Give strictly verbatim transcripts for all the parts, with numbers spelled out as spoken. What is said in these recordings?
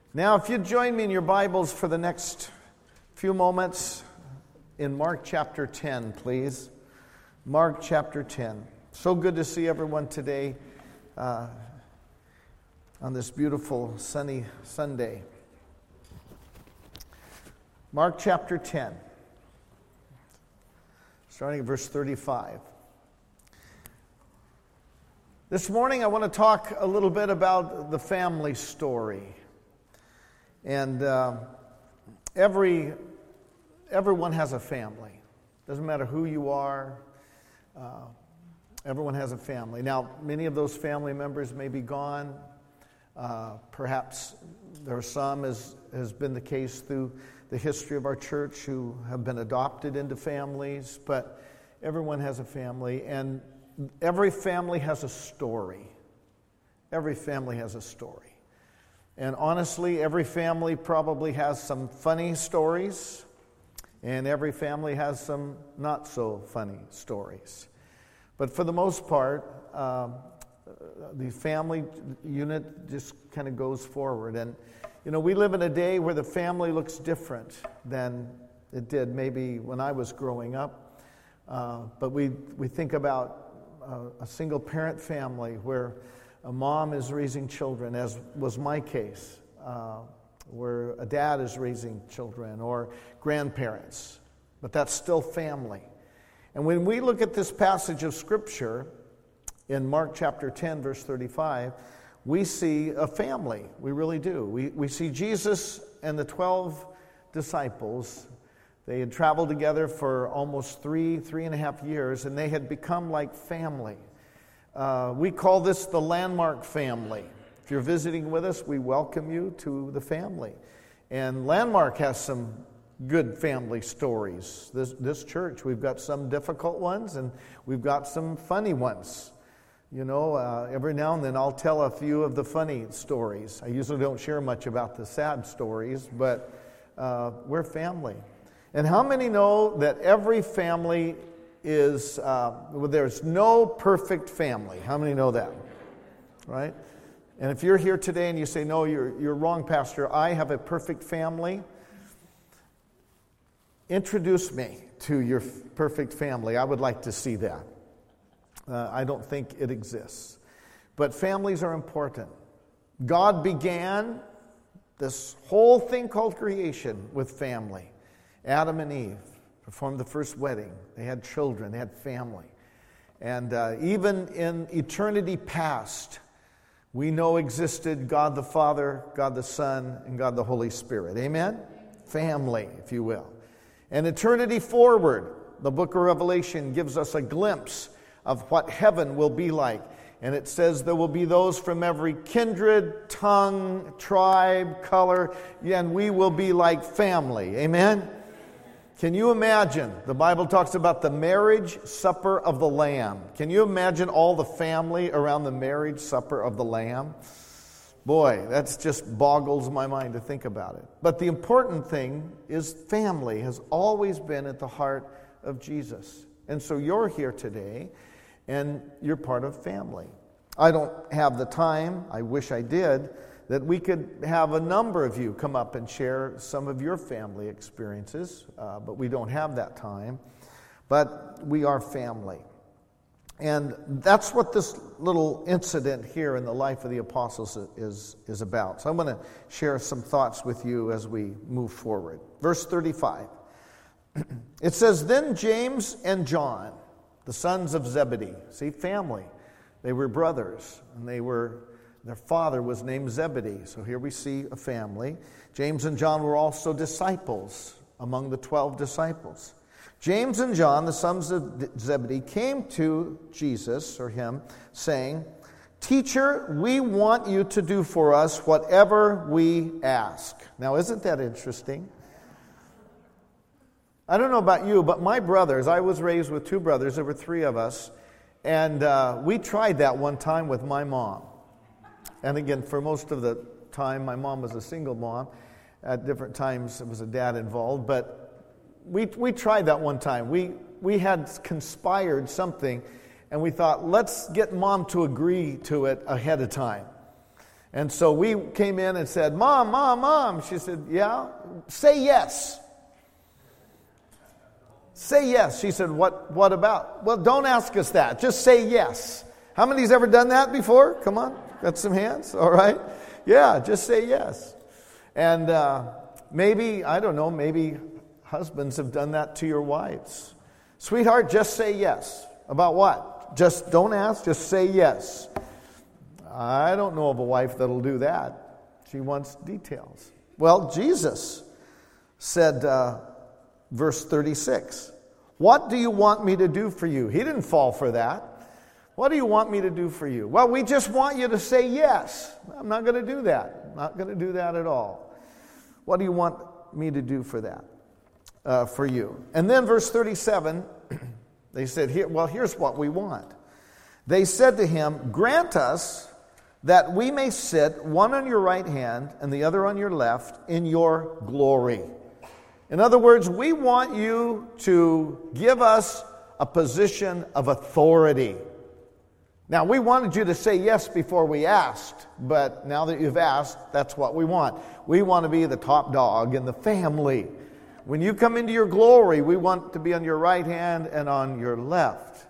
Now, if you'd join me in your Bibles for the next few moments in Mark chapter ten, please. Mark chapter ten. So good to see everyone today uh, on this beautiful sunny Sunday. Mark chapter ten, starting at verse thirty-five. This morning I want to talk a little bit about the family story. And uh, every everyone has a family. Doesn't matter who you are. Uh, everyone has a family. Now, many of those family members may be gone. Uh, perhaps there are some, as has been the case through the history of our church, who have been adopted into families. But everyone has a family, and every family has a story. Every family has a story. And honestly, every family probably has some funny stories, and every family has some not so funny stories. But for the most part, um, the family unit just kind of goes forward. And, you know, we live in a day where the family looks different than it did maybe when I was growing up. Uh, but we, we think about uh, a single-parent family where a mom is raising children, as was my case, uh, where a dad is raising children, or grandparents. But that's still family. And when we look at this passage of Scripture in Mark chapter ten, verse thirty-five, we see a family. We really do. We, we see Jesus and the twelve disciples. They had traveled together for almost three, three and a half years, and they had become like family. Uh, we call this the Landmark family. If you're visiting with us, we welcome you to the family. And Landmark has some good family stories. This, this church, we've got some difficult ones, and we've got some funny ones. You know, uh, every now and then I'll tell a few of the funny stories. I usually don't share much about the sad stories, but uh, we're family. And how many know that every family is, uh, well, there's no perfect family? How many know that? Right? And if you're here today and you say, no, you're, you're wrong, Pastor, I have a perfect family, introduce me to your f- perfect family. I would like to see that. Uh, I don't think it exists. But families are important. God began this whole thing called creation with family. Adam and Eve performed the first wedding. They had children. They had family. And uh, even in eternity past, we know existed God the Father, God the Son, and God the Holy Spirit. Amen? Family, if you will. And eternity forward, the book of Revelation gives us a glimpse of what heaven will be like. And it says there will be those from every kindred, tongue, tribe, color, and we will be like family. Amen? Can you imagine? The Bible talks about the marriage supper of the Lamb. Can you imagine all the family around the marriage supper of the Lamb? Boy, that's just boggles my mind to think about it. But the important thing is family has always been at the heart of Jesus. And so you're here today, and you're part of family. I don't have the time, I wish I did, that we could have a number of you come up and share some of your family experiences, uh, but we don't have that time. But we are family. And that's what this little incident here in the life of the apostles is, is about. So I'm going to share some thoughts with you as we move forward. Verse thirty-five. It says, Then James and John, the sons of Zebedee, see, family. They were brothers, and they were... Their father was named Zebedee. So here we see a family. James and John were also disciples among the twelve disciples. James and John, the sons of Zebedee, came to Jesus, or him, saying, Teacher, we want you to do for us whatever we ask. Now, isn't that interesting? I don't know about you, but my brothers, I was raised with two brothers. There were three of us. And uh, we tried that one time with my mom. And again, for most of the time, my mom was a single mom. At different times, there was a dad involved. But we we tried that one time. We we had conspired something, and we thought, let's get mom to agree to it ahead of time. And so we came in and said, Mom, Mom, Mom. She said, yeah, say yes. Say yes. She said, what, what about? Well, don't ask us that. Just say yes. How many's ever done that before? Come on. Got some hands? All right. Yeah, just say yes. And uh, maybe, I don't know, maybe husbands have done that to your wives. Sweetheart, just say yes. About what? Just don't ask, just say yes. I don't know of a wife that'll do that. She wants details. Well, Jesus said, uh, verse thirty-six, what do you want me to do for you? He didn't fall for that. What do you want me to do for you? Well, we just want you to say yes. I'm not going to do that. I'm not going to do that at all. What do you want me to do for that? Uh, for you. And then verse thirty-seven, they said, Here, well, here's what we want. They said to him, grant us that we may sit one on your right hand and the other on your left in your glory. In other words, we want you to give us a position of authority. Now, we wanted you to say yes before we asked, but now that you've asked, that's what we want. We want to be the top dog in the family. When you come into your glory, we want to be on your right hand and on your left.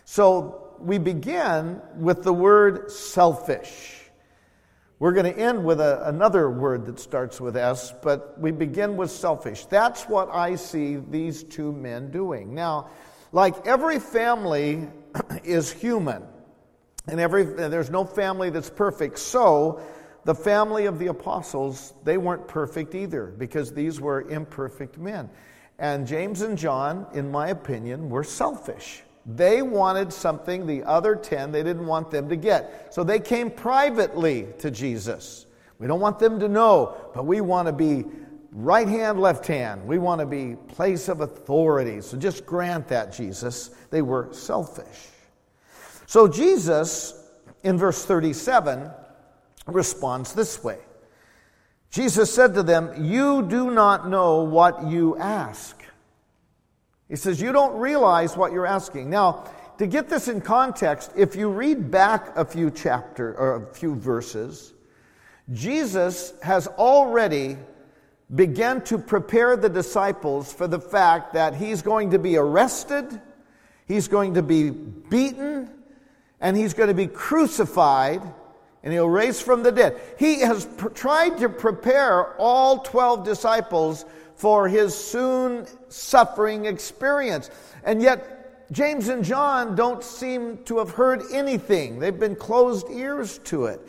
So we begin with the word selfish. We're going to end with a, another word that starts with S, but we begin with selfish. That's what I see these two men doing. Now, like every family is human, and every there's no family that's perfect. So the family of the apostles, they weren't perfect either, because these were imperfect men. And James and John, in my opinion, were selfish. They wanted something the other ten, they didn't want them to get. So they came privately to Jesus. We don't want them to know, but we want to be right hand, left hand. We want to be place of authority. So just grant that, Jesus. They were selfish. So Jesus, in verse thirty-seven, responds this way. Jesus said to them, you do not know what you ask. He says, you don't realize what you're asking. Now, to get this in context, if you read back a few chapters or a few verses, Jesus has already begun to prepare the disciples for the fact that he's going to be arrested, he's going to be beaten, and he's going to be crucified, and he'll raise from the dead. He has pr- tried to prepare all twelve disciples for his soon suffering experience. And yet, James and John don't seem to have heard anything. They've been closed ears to it.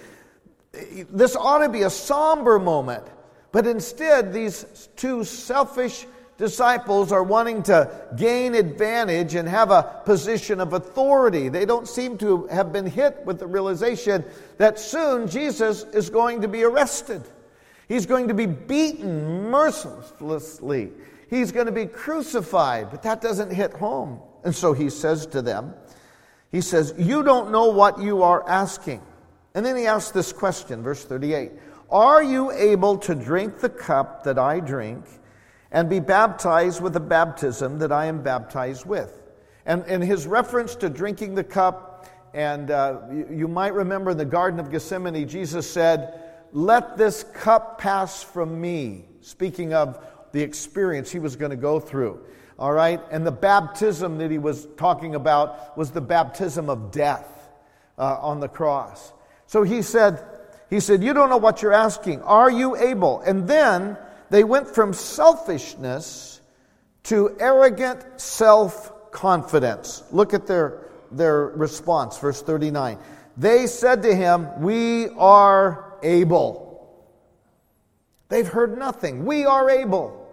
This ought to be a somber moment. But instead, these two selfish disciples are wanting to gain advantage and have a position of authority. They don't seem to have been hit with the realization that soon Jesus is going to be arrested. He's going to be beaten mercilessly. He's going to be crucified, but that doesn't hit home. And so he says to them, he says, you don't know what you are asking. And then he asks this question, verse thirty-eight, are you able to drink the cup that I drink and be baptized with the baptism that I am baptized with? And, and his reference to drinking the cup, and uh, you, you might remember in the Garden of Gethsemane, Jesus said, let this cup pass from me, speaking of the experience he was going to go through. All right? And the baptism that he was talking about was the baptism of death uh, on the cross. So he said, he said, you don't know what you're asking. Are you able? And then they went from selfishness to arrogant self-confidence. Look at their, their response, verse thirty-nine. They said to him, we are able. They've heard nothing. We are able.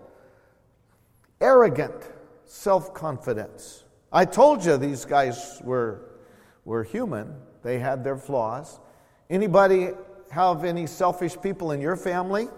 Arrogant self-confidence. I told you these guys were, were human. They had their flaws. Anybody have any selfish people in your family?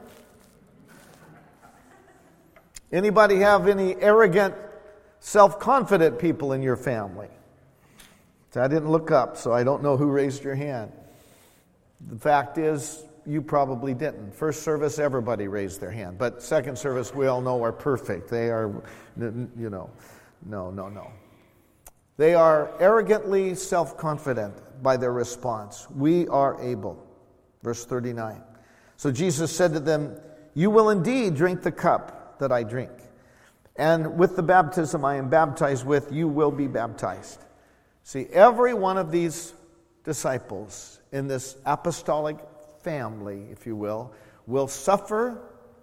Anybody have any arrogant, self-confident people in your family? So I didn't look up, so I don't know who raised your hand. The fact is, you probably didn't. First service, everybody raised their hand. But second service, we all know are perfect. They are, you know, no, no, no. They are arrogantly self-confident by their response. We are able. Verse thirty-nine. So Jesus said to them, "You will indeed drink the cup that I drink, and with the baptism I am baptized with, you will be baptized." See, every one of these disciples in this apostolic family, if you will, will suffer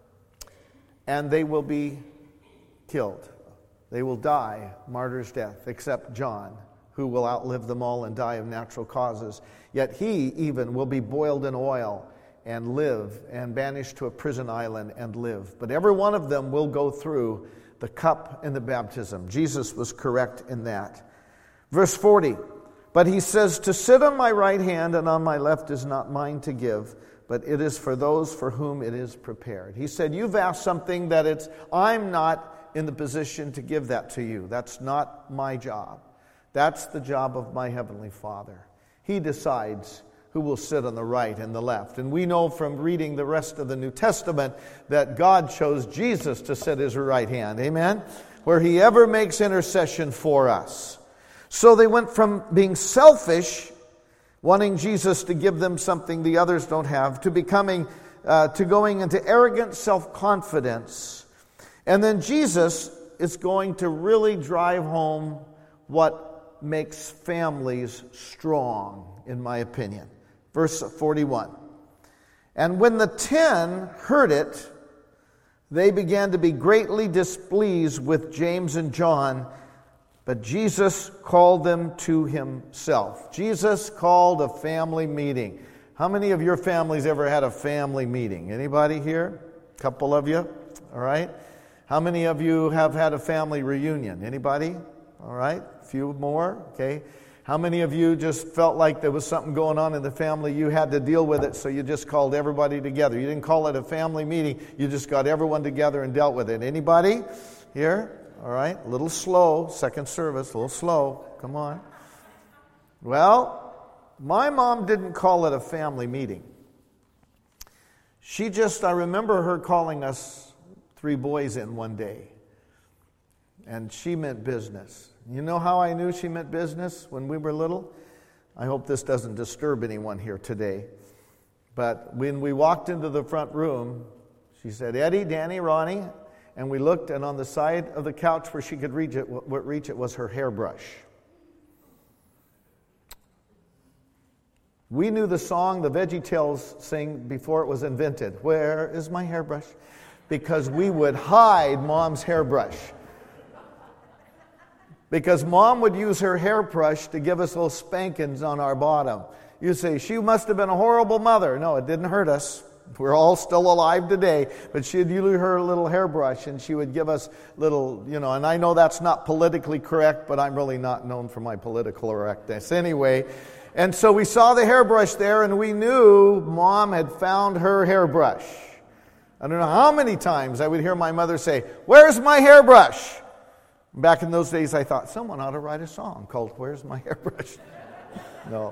and they will be killed. They will die martyr's death, except John, who will outlive them all and die of natural causes. Yet he even will be boiled in oil and live, and banished to a prison island and live. But every one of them will go through the cup and the baptism. Jesus was correct in that. Verse forty, but he says, "To sit on my right hand and on my left is not mine to give, but it is for those for whom it is prepared." He said, you've asked something that it's, I'm not in the position to give that to you. That's not my job. That's the job of my Heavenly Father. He decides who will sit on the right and the left. And we know from reading the rest of the New Testament that God chose Jesus to sit at his right hand. Amen? Where he ever makes intercession for us. So they went from being selfish, wanting Jesus to give them something the others don't have, to becoming, uh, to going into arrogant self-confidence. And then Jesus is going to really drive home what makes families strong, in my opinion. Verse forty-one. And when the ten heard it, they began to be greatly displeased with James and John, but Jesus called them to himself. Jesus called a family meeting. How many of your families ever had a family meeting? Anybody here? A couple of you? All right. How many of you have had a family reunion? Anybody? All right. A few more. Okay. How many of you just felt like there was something going on in the family, you had to deal with it, so you just called everybody together? You didn't call it a family meeting, you just got everyone together and dealt with it. Anybody here? All right, a little slow, second service, a little slow, come on. Well, my mom didn't call it a family meeting. She just, I remember her calling us three boys in one day, and she meant business. You know how I knew she meant business when we were little? I hope this doesn't disturb anyone here today. But when we walked into the front room, she said, "Eddie, Danny, Ronnie," and we looked, and on the side of the couch where she could reach it, reach it was her hairbrush. We knew the song the VeggieTales sing before it was invented. "Where is my hairbrush?" Because we would hide Mom's hairbrush. Because Mom would use her hairbrush to give us little spankings on our bottom. You say, she must have been a horrible mother. No, it didn't hurt us. We're all still alive today. But she'd use her little hairbrush and she would give us little, you know, and I know that's not politically correct, but I'm really not known for my political correctness anyway. And so we saw the hairbrush there and we knew Mom had found her hairbrush. I don't know how many times I would hear my mother say, "Where's my hairbrush?" Back in those days, I thought, someone ought to write a song called "Where's My Hairbrush?" No.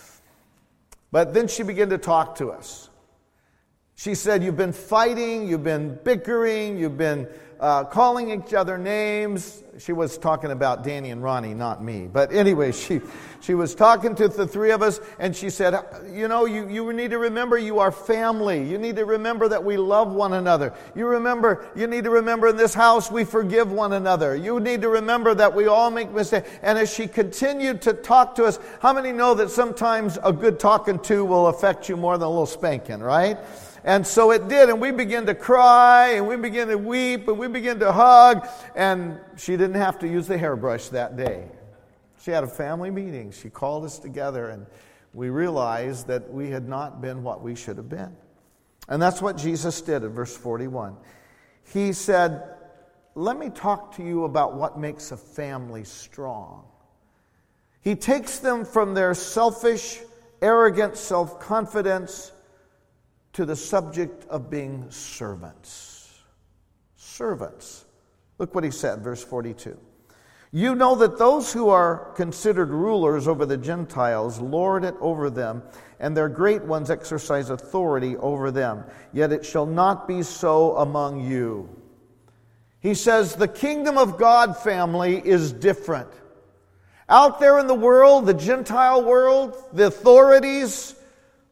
But then she began to talk to us. She said, "You've been fighting, you've been bickering, you've been uh, calling each other names." She was talking about Danny and Ronnie, not me. But anyway, she she was talking to the three of us, and she said, you know, you, you need to remember you are family. You need to remember that we love one another. You remember, you need to remember in this house we forgive one another. You need to remember that we all make mistakes. And as she continued to talk to us, how many know that sometimes a good talking to will affect you more than a little spanking, right? And so it did, and we began to cry, and we began to weep, and we began to hug, and she didn't have to use the hairbrush that day. She had a family meeting. She called us together, and we realized that we had not been what we should have been. And that's what Jesus did in verse forty-one. He said, "Let me talk to you about what makes a family strong." He takes them from their selfish, arrogant self-confidence to the subject of being servants. Servants. Look what he said, verse forty-two. "You know that those who are considered rulers over the Gentiles lord it over them, and their great ones exercise authority over them. Yet it shall not be so among you." He says the kingdom of God family is different. Out there in the world, the Gentile world, the authorities,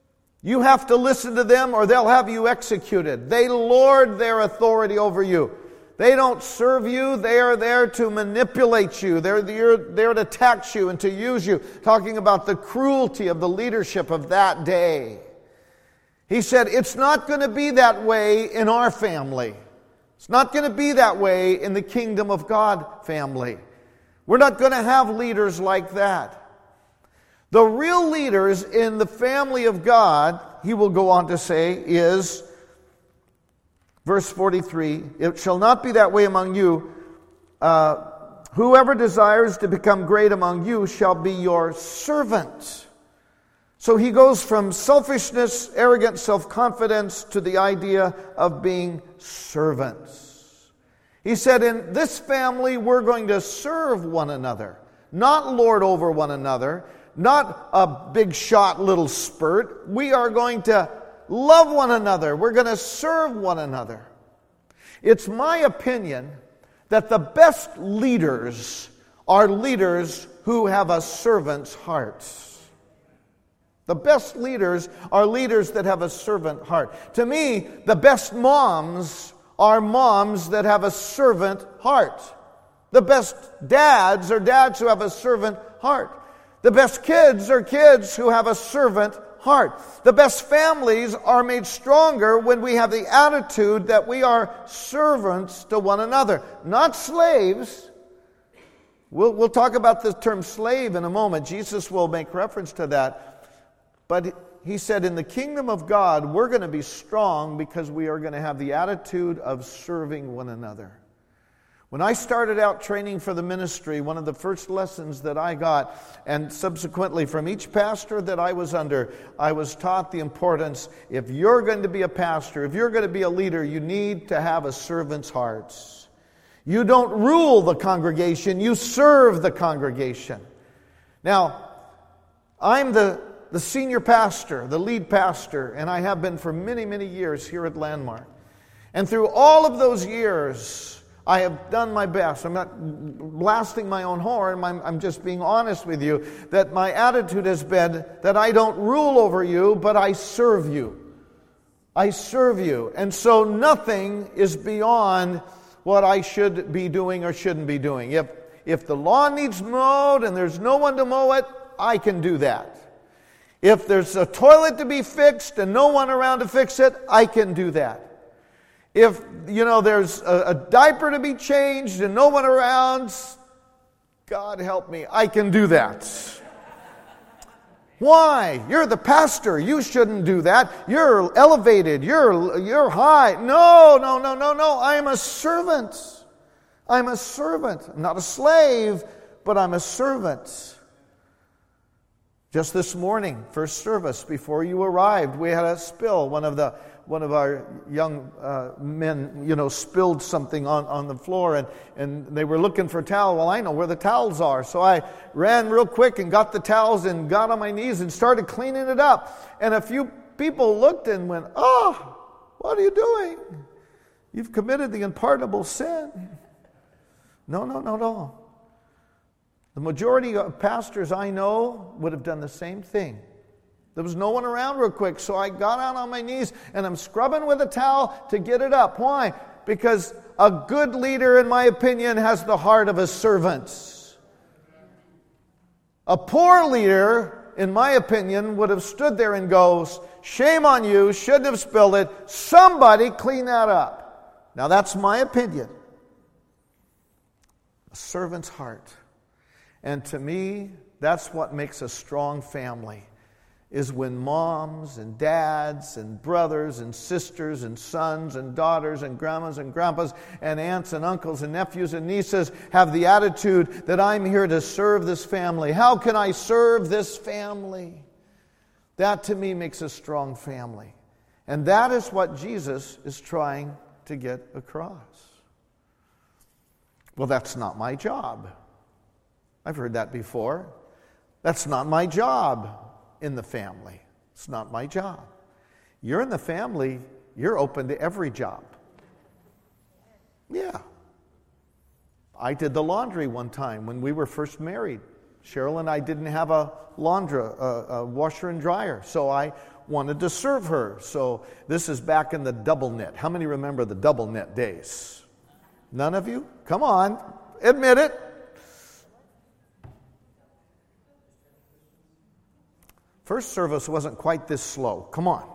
You have to listen to them or they'll have you executed. They lord their authority over you. They don't serve you. They are there to manipulate you. They're there, there to tax you and to use you. Talking about the cruelty of the leadership of that day. He said, it's not going to be that way in our family. It's not going to be that way in the kingdom of God family. We're not going to have leaders like that. The real leaders in the family of God, he will go on to say, is, verse forty-three, it shall not be that way among you. Uh, whoever desires to become great among you shall be your servant. So he goes from selfishness, arrogant self-confidence to the idea of being servants. He said, in this family, we're going to serve one another, not lord over one another, not a big shot little spurt. We are going to love one another. We're going to serve one another. It's my opinion that the best leaders are leaders who have a servant's heart. The best leaders are leaders that have a servant heart. To me, the best moms are moms that have a servant heart. The best dads are dads who have a servant heart. The best kids are kids who have a servant heart. The best families are made stronger when we have the attitude that we are servants to one another, not slaves. We'll, we'll talk about the term slave in a moment. Jesus will make reference to that. But he said, in the kingdom of God, we're going to be strong because we are going to have the attitude of serving one another. When I started out training for the ministry, one of the first lessons that I got, and subsequently from each pastor that I was under, I was taught the importance, if you're going to be a pastor, if you're going to be a leader, you need to have a servant's heart. You don't rule the congregation, you serve the congregation. Now, I'm the, the senior pastor, the lead pastor, and I have been for many, many years here at Landmark. And through all of those years, I have done my best. I'm not blasting my own horn. I'm, I'm just being honest with you that my attitude has been that I don't rule over you, but I serve you. I serve you. And so nothing is beyond what I should be doing or shouldn't be doing. If, if the lawn needs mowed and there's no one to mow it, I can do that. If there's a toilet to be fixed and no one around to fix it, I can do that. If, you know, there's a, a diaper to be changed and no one around, God help me, I can do that. Why? You're the pastor. You shouldn't do that. You're elevated. You're, you're high. No, no, no, no, no. I am a servant. I'm a servant. I'm not a slave, but I'm a servant. Just this morning, first service, before you arrived, we had a spill. One of the one of our young uh, men, you know, spilled something on, on the floor, and, and they were looking for a towel. Well, I know where the towels are. So I ran real quick and got the towels and got on my knees and started cleaning it up. And a few people looked and went, "Oh, what are you doing? You've committed the unpardonable sin." No, no, no, no. The majority of pastors I know would have done the same thing. There was no one around real quick, so I got out on my knees and I'm scrubbing with a towel to get it up. Why? Because a good leader, in my opinion, has the heart of a servant. A poor leader, in my opinion, would have stood there and goes, "Shame on you, shouldn't have spilled it. Somebody clean that up." Now that's my opinion. A servant's heart. And to me, that's what makes a strong family, is when moms and dads and brothers and sisters and sons and daughters and grandmas and grandpas and aunts and uncles and nephews and nieces have the attitude that I'm here to serve this family. How can I serve this family? That to me makes a strong family. And that is what Jesus is trying to get across. Well, that's not my job. I've heard that before. That's not my job in the family. It's not my job. You're in the family, you're open to every job. Yeah. I did the laundry one time when we were first married. Cheryl and I didn't have a laundry, a, a washer and dryer. So I wanted to serve her. So this is back in the double knit. How many remember the double knit days? None of you? Come on, admit it. First service wasn't quite this slow. Come on.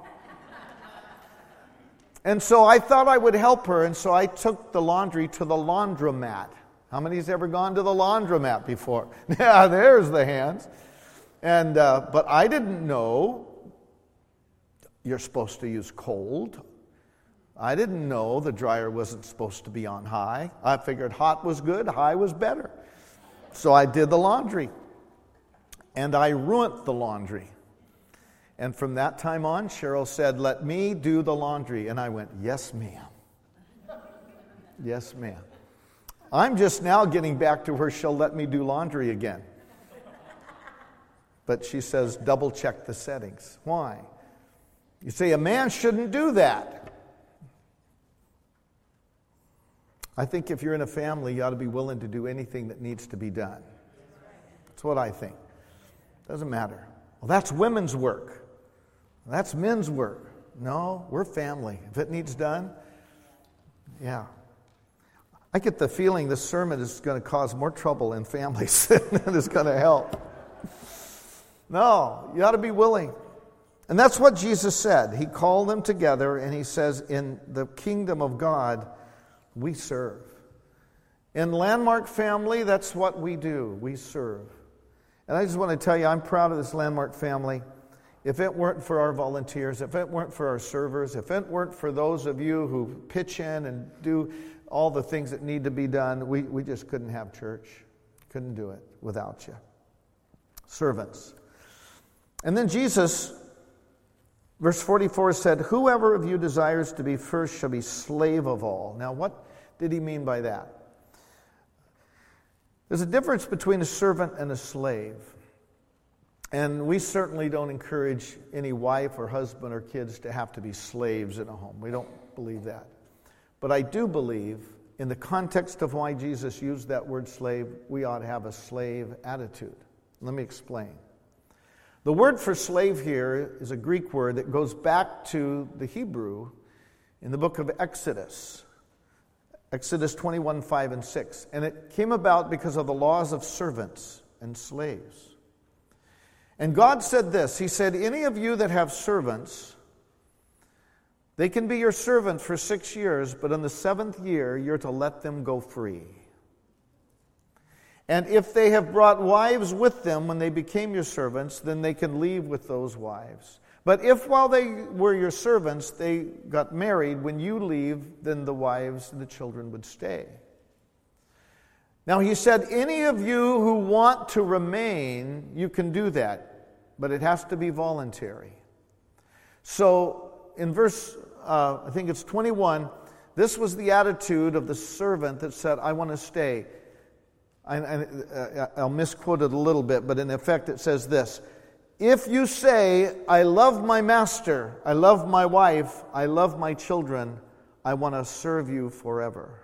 And so I thought I would help her, and so I took the laundry to the laundromat. How many's ever gone to the laundromat before? Yeah, there's the hands. And uh, but I didn't know you're supposed to use cold. I didn't know the dryer wasn't supposed to be on high. I figured hot was good, high was better. So I did the laundry. And I ruined the laundry. And from that time on, Cheryl said, "Let me do the laundry." And I went, "Yes, ma'am. Yes, ma'am." I'm just now getting back to where she'll let me do laundry again. But she says, double check the settings. Why? You say, a man shouldn't do that. I think if you're in a family, you ought to be willing to do anything that needs to be done. That's what I think. Doesn't matter. Well, that's women's work. That's men's work. No, we're family. If it needs done, yeah. I get the feeling this sermon is going to cause more trouble in families than it's going to help. No, you ought to be willing. And that's what Jesus said. He called them together and he says, in the kingdom of God, we serve. In Landmark family, that's what we do. We serve. And I just want to tell you, I'm proud of this Landmark family. If it weren't for our volunteers, if it weren't for our servers, if it weren't for those of you who pitch in and do all the things that need to be done, we, we just couldn't have church. Couldn't do it without you. Servants. And then Jesus, verse forty-four said, "Whoever of you desires to be first shall be slave of all." Now, what did he mean by that? There's a difference between a servant and a slave. And we certainly don't encourage any wife or husband or kids to have to be slaves in a home. We don't believe that. But I do believe, in the context of why Jesus used that word slave, we ought to have a slave attitude. Let me explain. The word for slave here is a Greek word that goes back to the Hebrew in the book of Exodus. Exodus twenty-one, five and six. And it came about because of the laws of servants and slaves. And God said this, He said, "Any of you that have servants, they can be your servant for six years, but in the seventh year, you're to let them go free. And if they have brought wives with them when they became your servants, then they can leave with those wives. But if while they were your servants, they got married, when you leave, then the wives and the children would stay." Now he said, any of you who want to remain, you can do that, but it has to be voluntary. So in verse, uh, I think it's twenty-one, this was the attitude of the servant that said, "I want to stay." I, I, I'll misquote it a little bit, but in effect it says this: "If you say, I love my master, I love my wife, I love my children, I want to serve you forever."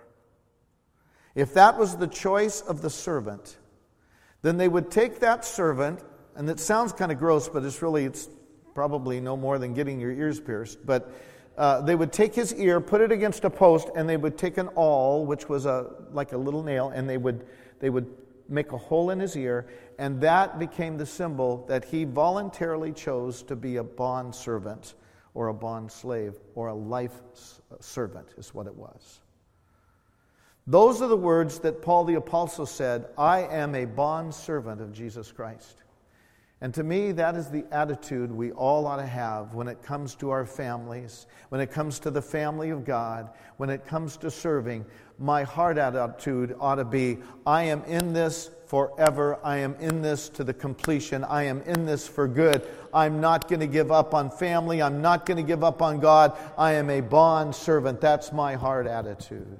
If that was the choice of the servant, then they would take that servant, and it sounds kind of gross, but it's really, it's probably no more than getting your ears pierced, but uh, they would take his ear, put it against a post, and they would take an awl, which was a like a little nail, and they would they would make a hole in his ear, and that became the symbol that he voluntarily chose to be a bond servant or a bond slave or a life servant is what it was. Those are the words that Paul the Apostle said, "I am a bond servant of Jesus Christ." And to me, that is the attitude we all ought to have when it comes to our families, when it comes to the family of God, when it comes to serving. My heart attitude ought to be, I am in this forever. I am in this to the completion. I am in this for good. I'm not going to give up on family. I'm not going to give up on God. I am a bond servant. That's my heart attitude.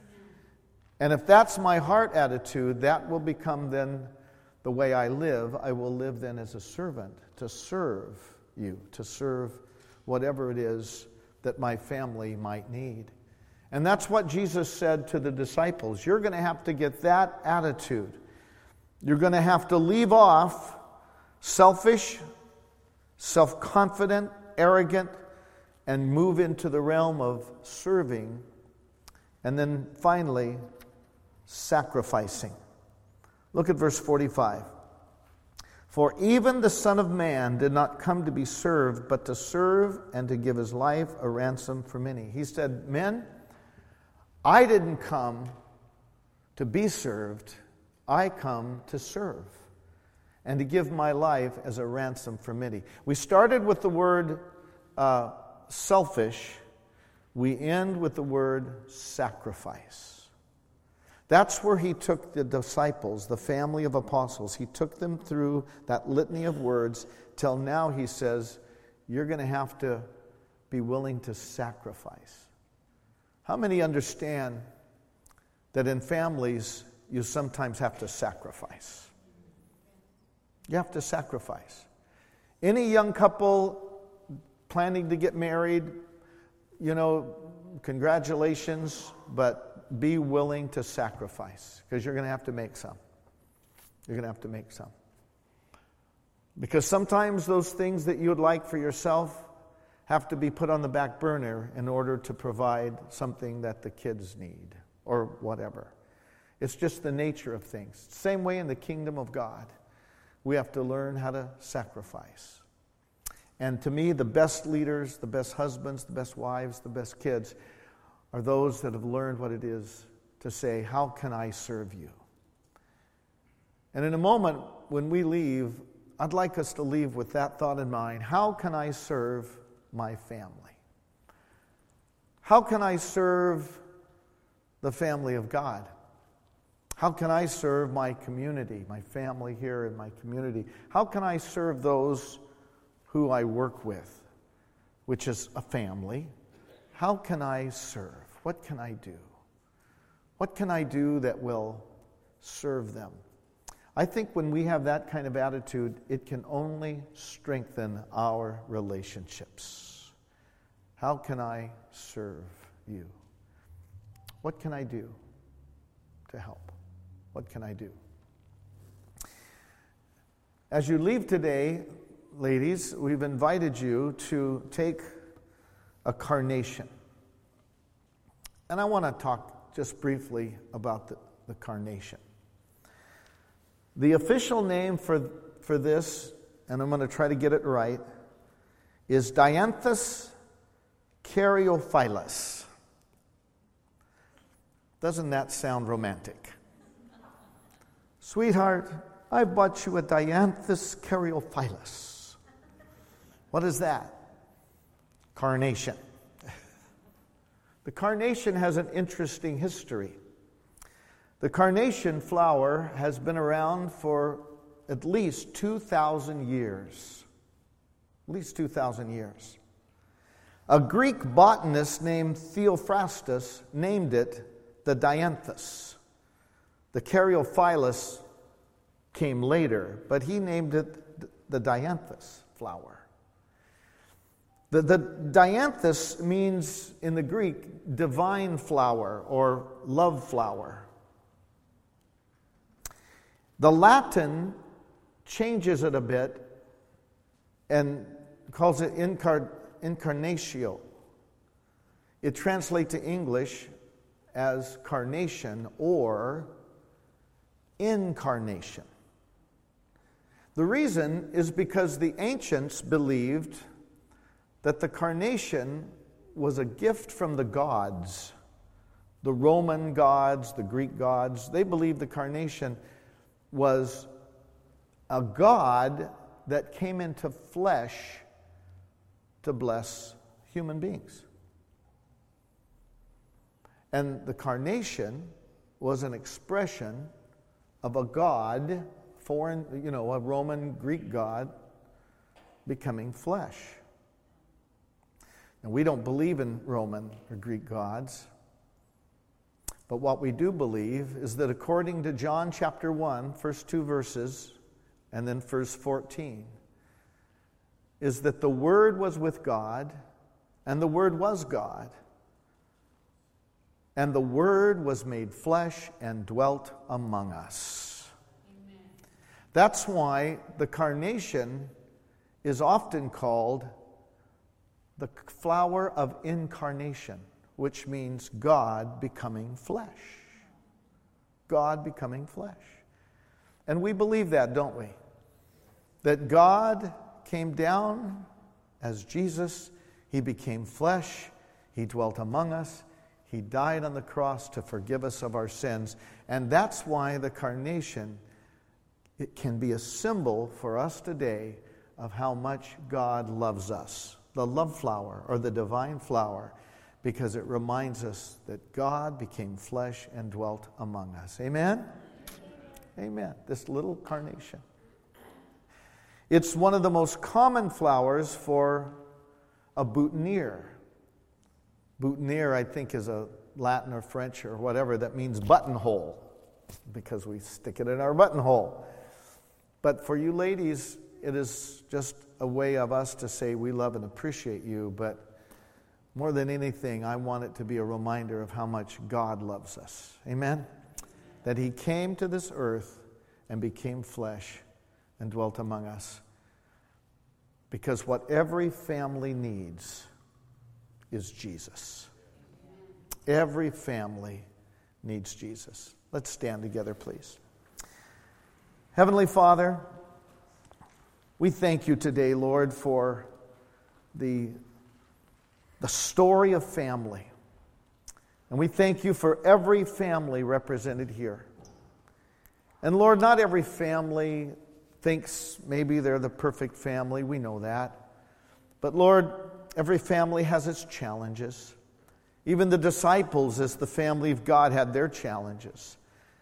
And if that's my heart attitude, that will become then the way I live. I will live then as a servant to serve you, to serve whatever it is that my family might need. And that's what Jesus said to the disciples. You're going to have to get that attitude. You're going to have to leave off selfish, self-confident, arrogant and move into the realm of serving. And then finally, sacrificing. Look at verse forty-five. For even the Son of Man did not come to be served, but to serve and to give his life a ransom for many. He said, men, I didn't come to be served. I come to serve and to give my life as a ransom for many. We started with the word uh, selfish. We end with the word sacrifice. That's where he took the disciples, the family of apostles. He took them through that litany of words till now he says, you're going to have to be willing to sacrifice. How many understand that in families you sometimes have to sacrifice? You have to sacrifice. Any young couple planning to get married, you know, congratulations, but be willing to sacrifice, because you're going to have to make some. You're going to have to make some. Because sometimes those things that you would like for yourself have to be put on the back burner in order to provide something that the kids need or whatever. It's just the nature of things. Same way in the kingdom of God. We have to learn how to sacrifice. And to me, the best leaders, the best husbands, the best wives, the best kids are those that have learned what it is to say, how can I serve you? And in a moment when we leave, I'd like us to leave with that thought in mind. How can I serve my family? How can I serve the family of God? How can I serve my community, my family here in my community? How can I serve those who I work with, which is a family? How can I serve? What can I do? What can I do that will serve them? I think when we have that kind of attitude, it can only strengthen our relationships. How can I serve you? What can I do to help? What can I do? As you leave today, ladies, we've invited you to take a carnation. And I want to talk just briefly about the, the carnation. The official name for, for this, and I'm going to try to get it right, is Dianthus caryophyllus. Doesn't that sound romantic? Sweetheart, I bought you a Dianthus caryophyllus. What is that? Carnation. The carnation has an interesting history. The carnation flower has been around for at least two thousand years. At least two thousand years. A Greek botanist named Theophrastus named it the Dianthus. The caryophyllus came later, but he named it the Dianthus flower. The, the Dianthus means, in the Greek, divine flower or love flower. The Latin changes it a bit and calls it incar- incarnatio. It translates to English as carnation or incarnation. The reason is because the ancients believed that the carnation was a gift from the gods. The Roman gods, the Greek gods, they believed the carnation was a god that came into flesh to bless human beings. And the carnation was an expression of a god, foreign, you know, a Roman Greek god becoming flesh. And we don't believe in Roman or Greek gods. But what we do believe is that according to John chapter one, first two verses, and then verse fourteen, is that the Word was with God, and the Word was God. And the Word was made flesh and dwelt among us. Amen. That's why the carnation is often called the flower of incarnation, which means God becoming flesh. God becoming flesh. And we believe that, don't we? That God came down as Jesus. He became flesh. He dwelt among us. He died on the cross to forgive us of our sins. And that's why the carnation, it can be a symbol for us today of how much God loves us. The love flower, or the divine flower, because it reminds us that God became flesh and dwelt among us. Amen? Amen. This little carnation. It's one of the most common flowers for a boutonniere. Boutonniere, I think, is a Latin or French or whatever that means buttonhole, because we stick it in our buttonhole. But for you ladies, it is just a way of us to say we love and appreciate you, but more than anything, I want it to be a reminder of how much God loves us. Amen? That He came to this earth and became flesh and dwelt among us. Because what every family needs is Jesus. Every family needs Jesus. Let's stand together, please. Heavenly Father, we thank you today, Lord, for the, the story of family. And we thank you for every family represented here. And Lord, not every family thinks maybe they're the perfect family. We know that. But Lord, every family has its challenges. Even the disciples, as the family of God, had their challenges.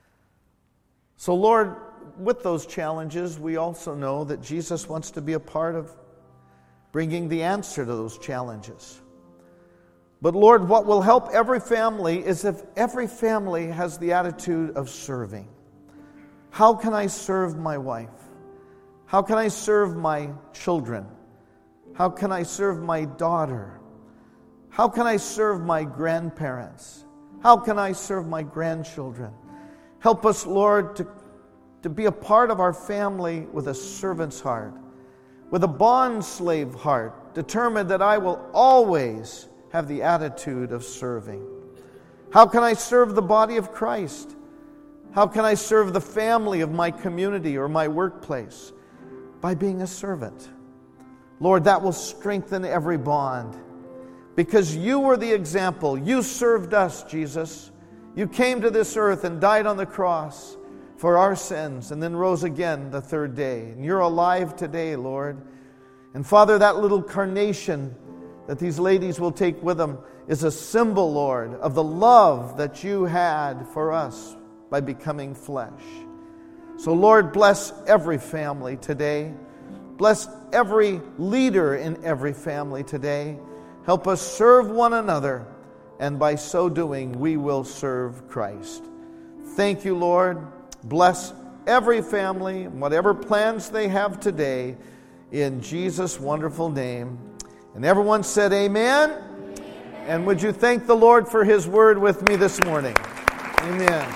So Lord, with those challenges, we also know that Jesus wants to be a part of bringing the answer to those challenges. But Lord, what will help every family is if every family has the attitude of serving. How can I serve my wife? How can I serve my children? How can I serve my daughter? How can I serve my grandparents? How can I serve my grandchildren? Help us, Lord, to, to be a part of our family with a servant's heart, with a bond slave heart, determined that I will always have the attitude of serving. How can I serve the body of Christ? How can I serve the family of my community or my workplace? By being a servant. Lord, that will strengthen every bond. Because you were the example. You served us, Jesus. You came to this earth and died on the cross for our sins and then rose again the third day. And you're alive today, Lord. And Father, that little carnation that these ladies will take with them is a symbol, Lord, of the love that you had for us by becoming flesh. So, Lord, bless every family today. Bless every leader in every family today. Help us serve one another, and by so doing, we will serve Christ. Thank you, Lord. Bless every family, whatever plans they have today, in Jesus' wonderful name. And everyone said amen. Amen. And would you thank the Lord for His word with me this morning? Amen.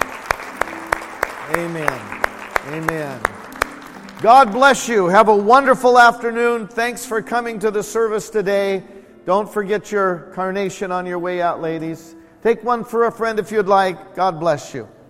Amen. Amen. God bless you. Have a wonderful afternoon. Thanks for coming to the service today. Don't forget your carnation on your way out, ladies. Take one for a friend if you'd like. God bless you.